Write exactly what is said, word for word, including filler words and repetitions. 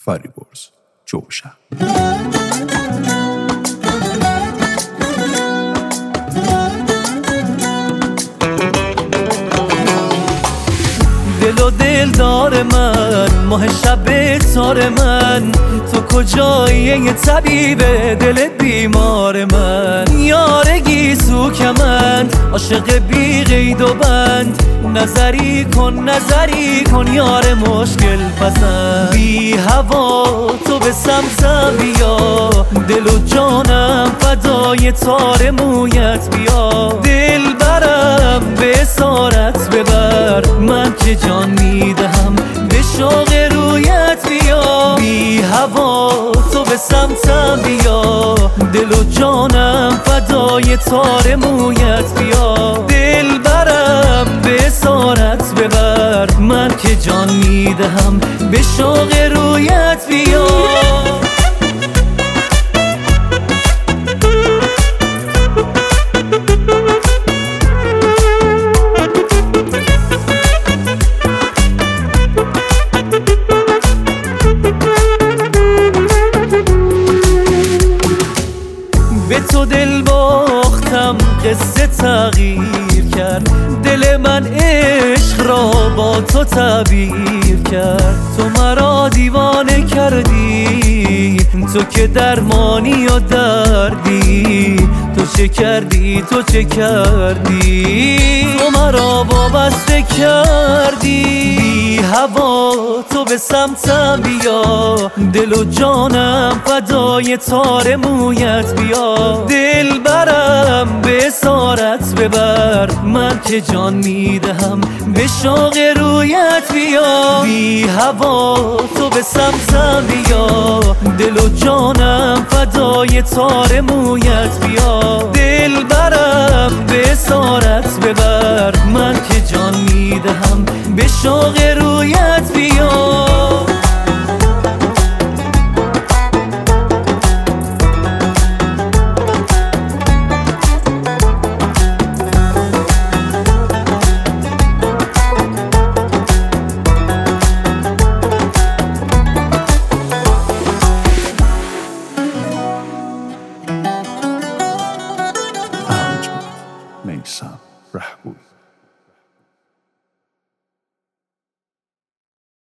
فریبرز جوشن. دل و دلدار من، ماه شب تار من، تو کجایی یه طبیب دل بیمار من؟ یار گیسو کمند، عاشق بی قید و بند، نظری کن نظری کن یار مشکل پسند. بی هوا تو به سمتم بیا، دل و جانم فدای تار مویت بیا. دل برم به اسارت ببر، من که جان میدهم به شوق رویت بیا. بی هوا تو به سمتم بیا، دل و جانم فدای تار مویت بیا. دل برم به اسارت ببر، من که جان میدهم به شوق رویت بیا. به تو دل باختم، قصه تغییر کرد، دل من عشق را با تو تعبیر کرد. تو مرا دیوانه کردی، تو که درمانی و دردی، تو چه کردی تو چه کردی، تو مرا وابسته کردی. بی هوا تو به سمتم بیا، دل و جانم فدای تار مویت بیا. دل برم به اسارت ببر، من که جان میدهم به شوق رویت بیا. بی هوا تو به سمتم بیا، دل و جانم فدای تار مویت بیا. دل برم به اسارت ببر، من که جان